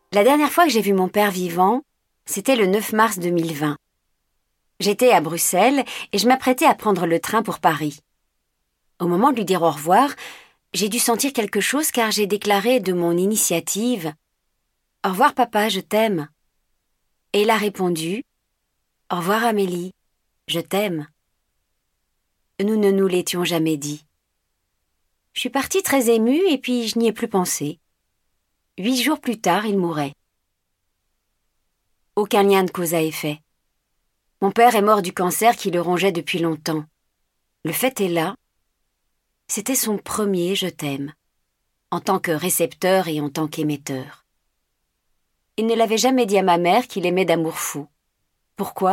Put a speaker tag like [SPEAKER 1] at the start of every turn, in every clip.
[SPEAKER 1] La dernière fois que j'ai vu mon père vivant, c'était le 9 mars 2020. J'étais à Bruxelles et je m'apprêtais à prendre le train pour Paris. Au moment de lui dire au revoir, j'ai dû sentir quelque chose car j'ai déclaré de mon initiative « Au revoir papa, je t'aime ». Et il a répondu « Au revoir Amélie, je t'aime ». Nous ne nous l'étions jamais dit. Je suis partie très émue et puis je n'y ai plus pensé. 8 jours plus tard, il mourait. Aucun lien de cause à effet. Mon père est mort du cancer qui le rongeait depuis longtemps. Le fait est là, c'était son premier « je t'aime », en tant que récepteur et en tant qu'émetteur. Il ne l'avait jamais dit à ma mère qu'il aimait d'amour fou. Pourquoi ?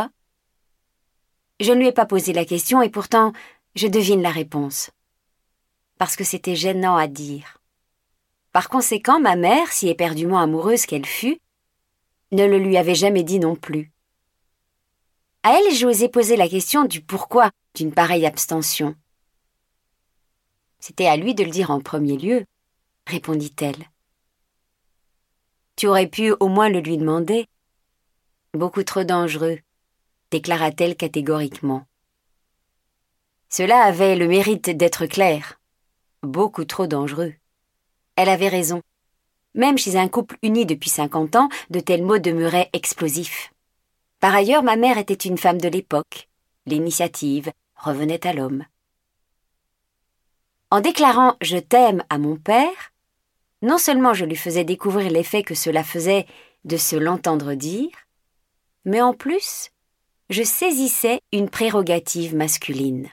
[SPEAKER 1] Je ne lui ai pas posé la question et pourtant, je devine la réponse. Parce que c'était gênant à dire. Par conséquent, ma mère, si éperdument amoureuse qu'elle fût, ne le lui avait jamais dit non plus. À elle, j'ai osé poser la question du pourquoi d'une pareille abstention. C'était à lui de le dire en premier lieu, répondit-elle. Tu aurais pu au moins le lui demander. Beaucoup trop dangereux, déclara-t-elle catégoriquement. Cela avait le mérite d'être clair. Beaucoup trop dangereux. Elle avait raison. Même chez un couple uni depuis 50 ans, de tels mots demeuraient explosifs. Par ailleurs, ma mère était une femme de l'époque. L'initiative revenait à l'homme. En déclarant « je t'aime » à mon père, non seulement je lui faisais découvrir l'effet que cela faisait de se l'entendre dire, mais en plus, je saisissais une prérogative masculine.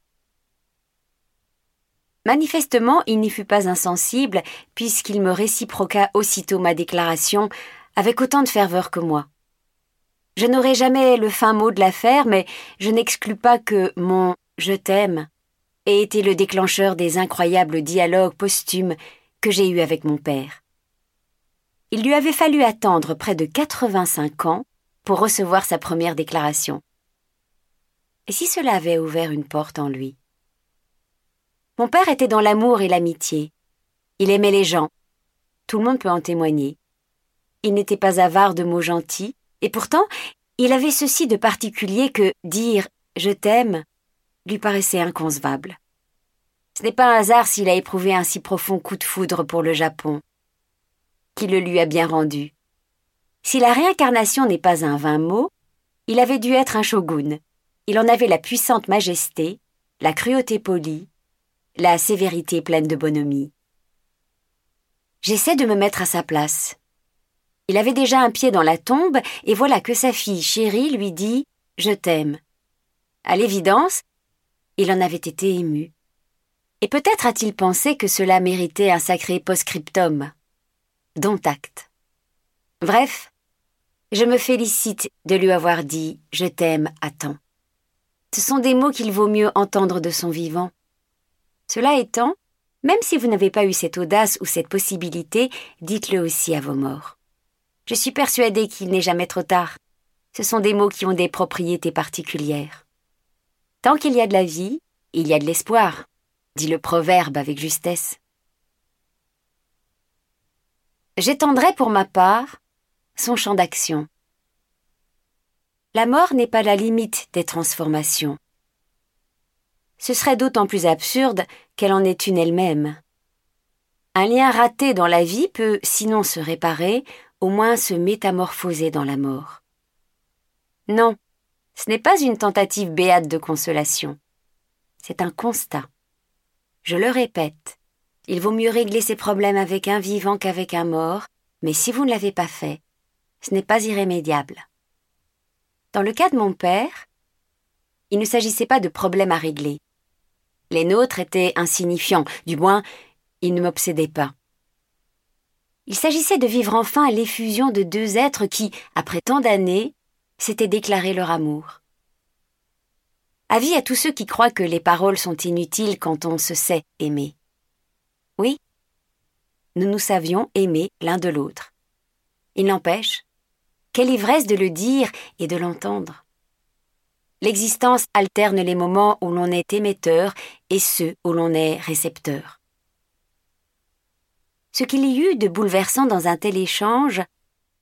[SPEAKER 1] Manifestement, il n'y fut pas insensible, puisqu'il me réciproqua aussitôt ma déclaration avec autant de ferveur que moi. Je n'aurai jamais le fin mot de l'affaire, mais je n'exclus pas que mon « je t'aime » ait été le déclencheur des incroyables dialogues posthumes que j'ai eus avec mon père. Il lui avait fallu attendre près de 85 ans pour recevoir sa première déclaration. Et si cela avait ouvert une porte en lui ? Mon père était dans l'amour et l'amitié. Il aimait les gens. Tout le monde peut en témoigner. Il n'était pas avare de mots gentils, et pourtant, il avait ceci de particulier que dire « je t'aime » lui paraissait inconcevable. Ce n'est pas un hasard s'il a éprouvé un si profond coup de foudre pour le Japon, qui le lui a bien rendu. Si la réincarnation n'est pas un vain mot, il avait dû être un shogun. Il en avait la puissante majesté, la cruauté polie, la sévérité pleine de bonhomie. J'essaie de me mettre à sa place. Il avait déjà un pied dans la tombe, et voilà que sa fille chérie lui dit « je t'aime ». À l'évidence, il en avait été ému. Et peut-être a-t-il pensé que cela méritait un sacré post-scriptum. Dont acte. Bref, je me félicite de lui avoir dit « je t'aime » à temps. Ce sont des mots qu'il vaut mieux entendre de son vivant. Cela étant, même si vous n'avez pas eu cette audace ou cette possibilité, dites-le aussi à vos morts. Je suis persuadée qu'il n'est jamais trop tard. Ce sont des mots qui ont des propriétés particulières. Tant qu'il y a de la vie, il y a de l'espoir, dit le proverbe avec justesse. J'étendrai pour ma part son champ d'action. La mort n'est pas la limite des transformations. Ce serait d'autant plus absurde qu'elle en est une elle-même. Un lien raté dans la vie peut, sinon se réparer, au moins se métamorphoser dans la mort. Non, ce n'est pas une tentative béate de consolation. C'est un constat. Je le répète, il vaut mieux régler ses problèmes avec un vivant qu'avec un mort, mais si vous ne l'avez pas fait, ce n'est pas irrémédiable. Dans le cas de mon père, il ne s'agissait pas de problèmes à régler. Les nôtres étaient insignifiants, du moins, ils ne m'obsédaient pas. Il s'agissait de vivre enfin l'effusion de deux êtres qui, après tant d'années, s'étaient déclaré leur amour. Avis à tous ceux qui croient que les paroles sont inutiles quand on se sait aimer. Oui, nous nous savions aimer l'un de l'autre. Il n'empêche, quelle ivresse de le dire et de l'entendre. L'existence alterne les moments où l'on est émetteur et ceux où l'on est récepteur. Ce qu'il y eut de bouleversant dans un tel échange,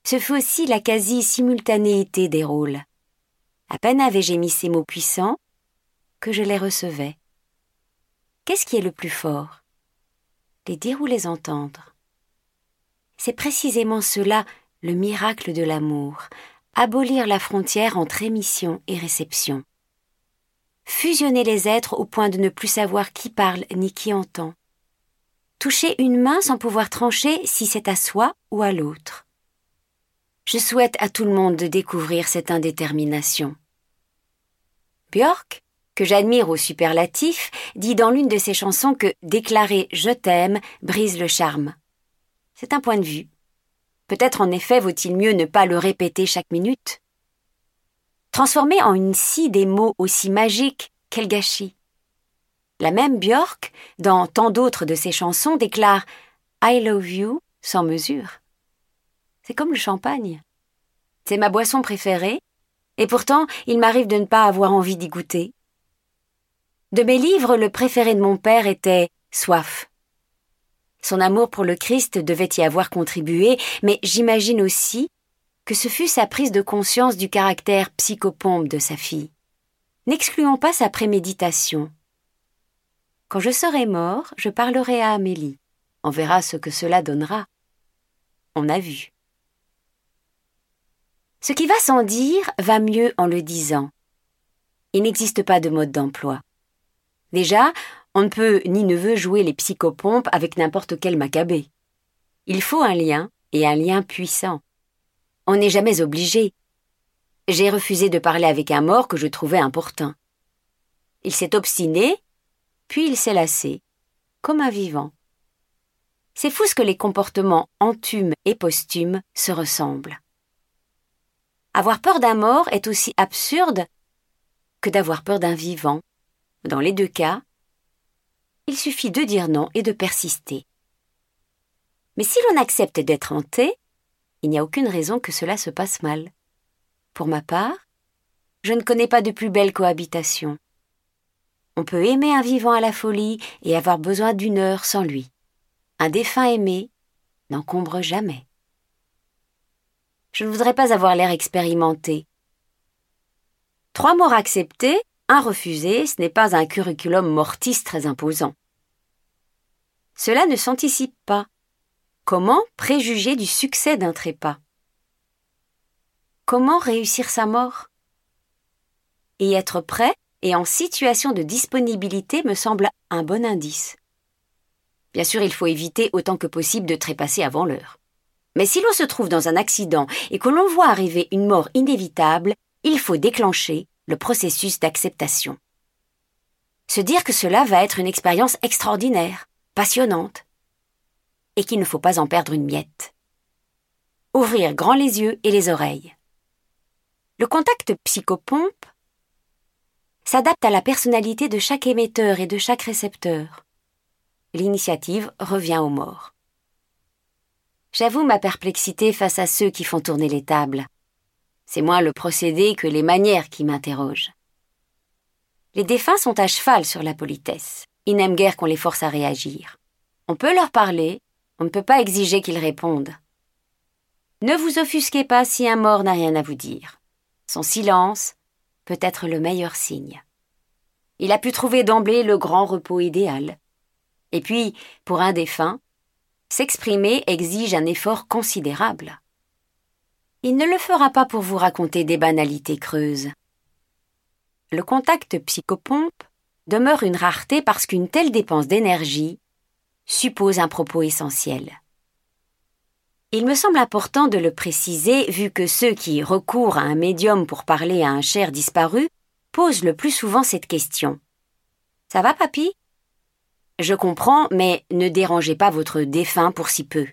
[SPEAKER 1] Ce fut aussi la quasi-simultanéité des rôles. À peine avais-je émis ces mots puissants que je les recevais. Qu'est-ce qui est le plus fort? Les dire ou les entendre? C'est précisément cela, le miracle de l'amour, abolir la frontière entre émission et réception. Fusionner les êtres au point de ne plus savoir qui parle ni qui entend. Toucher une main sans pouvoir trancher si c'est à soi ou à l'autre. Je souhaite à tout le monde de découvrir cette indétermination. Björk, que j'admire au superlatif, dit dans l'une de ses chansons que déclarer « je t'aime » brise le charme. C'est un point de vue. Peut-être en effet vaut-il mieux ne pas le répéter chaque minute. Transformer en une scie des mots aussi magiques, quel gâchis. La même Björk, dans tant d'autres de ses chansons, déclare « I love you » sans mesure. C'est comme le champagne. C'est ma boisson préférée, et pourtant il m'arrive de ne pas avoir envie d'y goûter. De mes livres, le préféré de mon père était « Soif ». Son amour pour le Christ devait y avoir contribué, mais j'imagine aussi que ce fut sa prise de conscience du caractère psychopompe de sa fille. N'excluons pas sa préméditation. Quand je serai mort, je parlerai à Amélie. On verra ce que cela donnera. On a vu. Ce qui va sans dire va mieux en le disant. Il n'existe pas de mode d'emploi. Déjà, on ne peut ni ne veut jouer les psychopompes avec n'importe quel macabée. Il faut un lien, et un lien puissant. On n'est jamais obligé. J'ai refusé de parler avec un mort que je trouvais importun. Il s'est obstiné, puis il s'est lassé, comme un vivant. C'est fou ce que les comportements entumes et posthumes se ressemblent. Avoir peur d'un mort est aussi absurde que d'avoir peur d'un vivant. Dans les deux cas, il suffit de dire non et de persister. Mais si l'on accepte d'être hanté, il n'y a aucune raison que cela se passe mal. Pour ma part, je ne connais pas de plus belle cohabitation. On peut aimer un vivant à la folie et avoir besoin d'une heure sans lui. Un défunt aimé n'encombre jamais. Je ne voudrais pas avoir l'air expérimenté. 3 morts acceptés, 1 refusé, ce n'est pas un curriculum mortis très imposant. Cela ne s'anticipe pas. Comment préjuger du succès d'un trépas? Comment réussir sa mort? Y être prêt et en situation de disponibilité me semble un bon indice. Bien sûr, il faut éviter autant que possible de trépasser avant l'heure. Mais si l'on se trouve dans un accident et que l'on voit arriver une mort inévitable, il faut déclencher le processus d'acceptation. Se dire que cela va être une expérience extraordinaire, passionnante, et qu'il ne faut pas en perdre une miette. Ouvrir grand les yeux et les oreilles. Le contact psychopompe s'adapte à la personnalité de chaque émetteur et de chaque récepteur. L'initiative revient aux morts. J'avoue ma perplexité face à ceux qui font tourner les tables. C'est moins le procédé que les manières qui m'interrogent. Les défunts sont à cheval sur la politesse. Ils n'aiment guère qu'on les force à réagir. On peut leur parler, on ne peut pas exiger qu'ils répondent. Ne vous offusquez pas si un mort n'a rien à vous dire. Son silence peut être le meilleur signe. Il a pu trouver d'emblée le grand repos idéal. Et puis, pour un défunt, s'exprimer exige un effort considérable. Il ne le fera pas pour vous raconter des banalités creuses. Le contact psychopompe demeure une rareté parce qu'une telle dépense d'énergie suppose un propos essentiel. Il me semble important de le préciser vu que ceux qui recourent à un médium pour parler à un cher disparu posent le plus souvent cette question. « Ça va, papy ?» Je comprends, mais ne dérangez pas votre défunt pour si peu.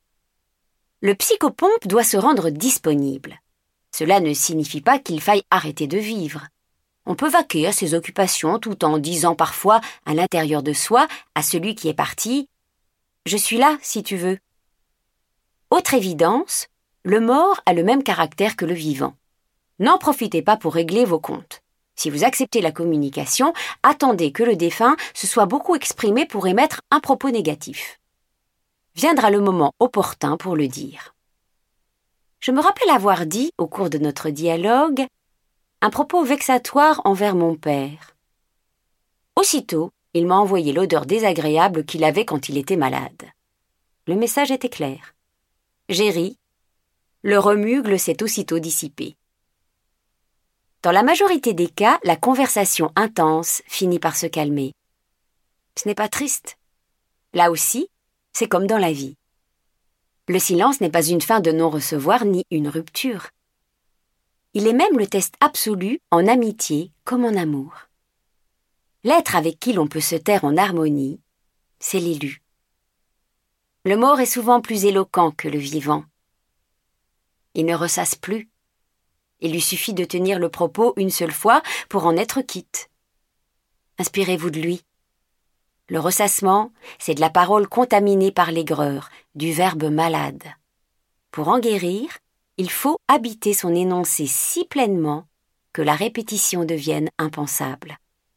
[SPEAKER 1] Le psychopompe doit se rendre disponible. Cela ne signifie pas qu'il faille arrêter de vivre. On peut vaquer à ses occupations tout en disant parfois à l'intérieur de soi, à celui qui est parti, « Je suis là, si tu veux ». Autre évidence, le mort a le même caractère que le vivant. N'en profitez pas pour régler vos comptes. Si vous acceptez la communication, attendez que le défunt se soit beaucoup exprimé pour émettre un propos négatif. Viendra le moment opportun pour le dire. Je me rappelle avoir dit, au cours de notre dialogue, un propos vexatoire envers mon père. Aussitôt, il m'a envoyé l'odeur désagréable qu'il avait quand il était malade. Le message était clair. J'ai ri. Le remue-gle s'est aussitôt dissipé. Dans la majorité des cas, la conversation intense finit par se calmer. Ce n'est pas triste. Là aussi, c'est comme dans la vie. Le silence n'est pas une fin de non-recevoir ni une rupture. Il est même le test absolu en amitié comme en amour. L'être avec qui l'on peut se taire en harmonie, c'est l'élu. Le mort est souvent plus éloquent que le vivant. Il ne ressasse plus. Il lui suffit de tenir le propos une seule fois pour en être quitte. Inspirez-vous de lui. Le ressassement, c'est de la parole contaminée par l'aigreur, du verbe malade. Pour en guérir, il faut habiter son énoncé si pleinement que la répétition devienne impensable.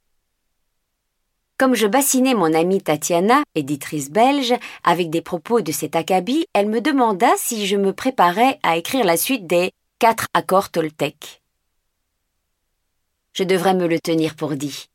[SPEAKER 1] Comme je bassinais mon amie Tatiana, éditrice belge, avec des propos de cet acabit, elle me demanda si je me préparais à écrire la suite des 4 accords Toltec. Je devrais me le tenir pour dit.